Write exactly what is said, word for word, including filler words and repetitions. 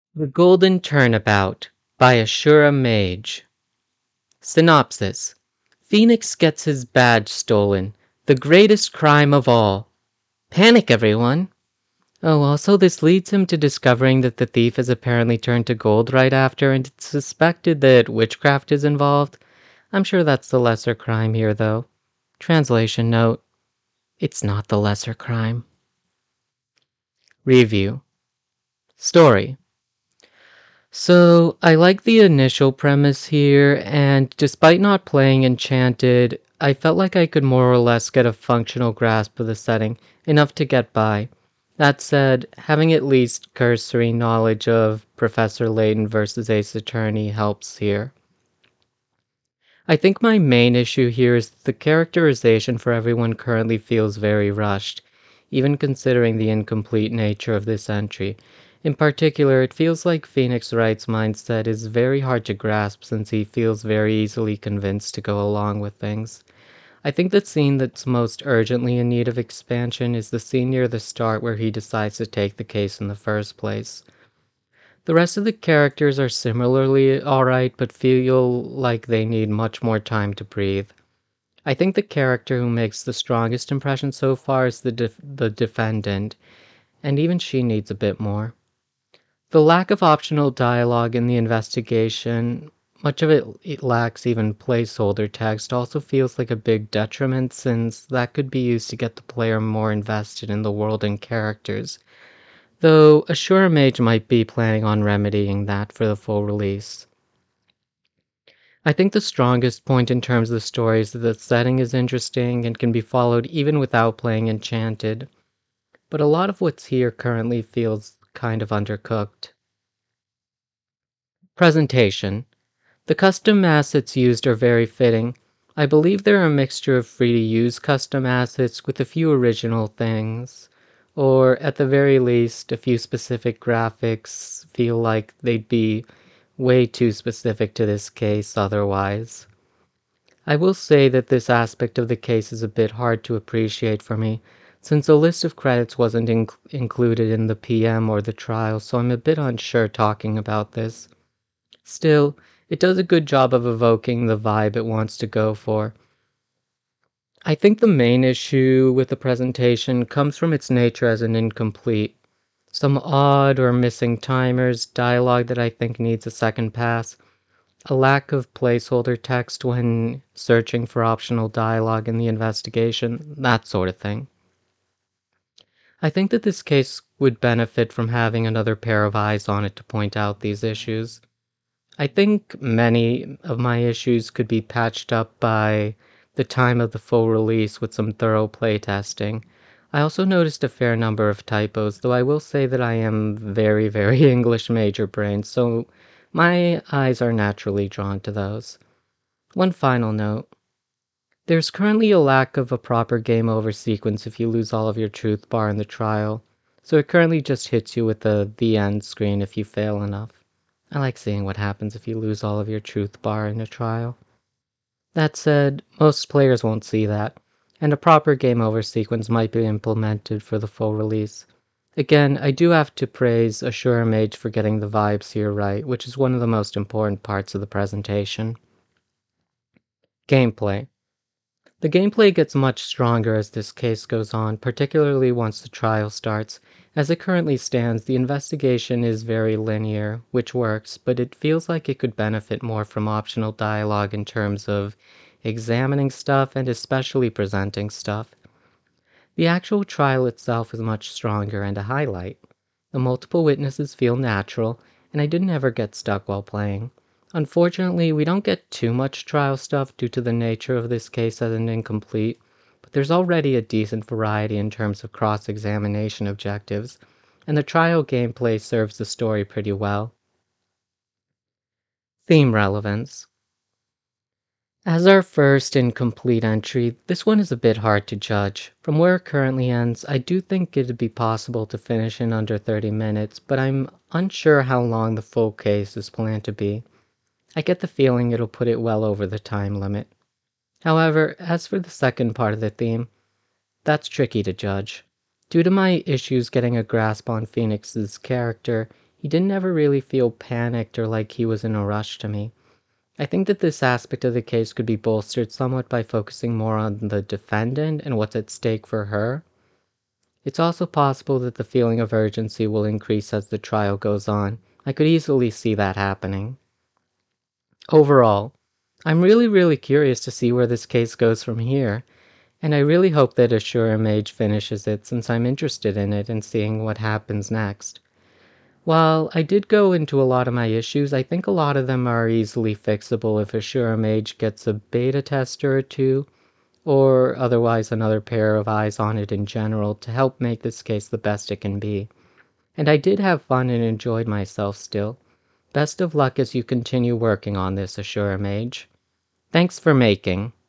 The Golden Turnabout by Ashura Mage. Synopsis: Phoenix gets his badge stolen. The greatest crime of all. Panic, everyone! Oh, also, this leads him to discovering that the thief has apparently turned to gold right after, and it's suspected that witchcraft is involved. I'm sure that's the lesser crime here, though. Translation note: it's not the lesser crime. Review. Story. So, I like the initial premise here, and despite not playing Enchanted, I felt like I could more or less get a functional grasp of the setting, enough to get by. That said, having at least cursory knowledge of Professor Layton versus Ace Attorney helps here. I think my main issue here is that the characterization for everyone currently feels very rushed, even considering the incomplete nature of this entry. In particular, it feels like Phoenix Wright's mindset is very hard to grasp since he feels very easily convinced to go along with things. I think the scene that's most urgently in need of expansion is the scene near the start where he decides to take the case in the first place. The rest of the characters are similarly alright, but feel like they need much more time to breathe. I think the character who makes the strongest impression so far is the def- the defendant, and even she needs a bit more. The lack of optional dialogue in the investigation, much of it, it lacks even placeholder text, also feels like a big detriment since that could be used to get the player more invested in the world and characters. Though Ashura Mage might be planning on remedying that for the full release. I think the strongest point in terms of the story is that the setting is interesting and can be followed even without playing Enchanted, but a lot of what's here currently feels kind of undercooked. Presentation. The custom assets used are very fitting. I believe they're a mixture of free-to-use custom assets with a few original things, or at the very least, a few specific graphics feel like they'd be way too specific to this case otherwise. I will say that this aspect of the case is a bit hard to appreciate for me, since a list of credits wasn't inc- included in the P M or the trial, so I'm a bit unsure talking about this. Still, it does a good job of evoking the vibe it wants to go for. I think the main issue with the presentation comes from its nature as an incomplete. Some odd or missing timers, dialogue that I think needs a second pass, a lack of placeholder text when searching for optional dialogue in the investigation, that sort of thing. I think that this case would benefit from having another pair of eyes on it to point out these issues. I think many of my issues could be patched up by the time of the full release with some thorough playtesting. I also noticed a fair number of typos, though I will say that I am very, very English major brain, so my eyes are naturally drawn to those. One final note. There's currently a lack of a proper game over sequence if you lose all of your truth bar in the trial, so it currently just hits you with the the end screen if you fail enough. I like seeing what happens if you lose all of your truth bar in a trial. That said, most players won't see that, and a proper game over sequence might be implemented for the full release. Again, I do have to praise Ashura Mage for getting the vibes here right, which is one of the most important parts of the presentation. Gameplay. The gameplay gets much stronger as this case goes on, particularly once the trial starts. As it currently stands, the investigation is very linear, which works, but it feels like it could benefit more from optional dialogue in terms of examining stuff and especially presenting stuff. The actual trial itself is much stronger and a highlight. The multiple witnesses feel natural, and I didn't ever get stuck while playing. Unfortunately, we don't get too much trial stuff due to the nature of this case as an incomplete, but there's already a decent variety in terms of cross-examination objectives, and the trial gameplay serves the story pretty well. Theme relevance. As our first incomplete entry, this one is a bit hard to judge. From where it currently ends, I do think it'd be possible to finish in under thirty minutes, but I'm unsure how long the full case is planned to be. I get the feeling it'll put it well over the time limit. However, as for the second part of the theme, that's tricky to judge. Due to my issues getting a grasp on Phoenix's character, He didn't ever really feel panicked or like he was in a rush to me. I think that this aspect of the case could be bolstered somewhat by focusing more on the defendant and what's at stake for her. It's also possible that the feeling of urgency will increase as the trial goes on. I could easily see that happening. Overall, I'm really, really curious to see where this case goes from here, and I really hope that Ashura Mage finishes it since I'm interested in it and seeing what happens next. While I did go into a lot of my issues, I think a lot of them are easily fixable if Ashura Mage gets a beta tester or two, or otherwise another pair of eyes on it in general to help make this case the best it can be. And I did have fun and enjoyed myself still. Best of luck as you continue working on this, Ashura Mage. Thanks for making.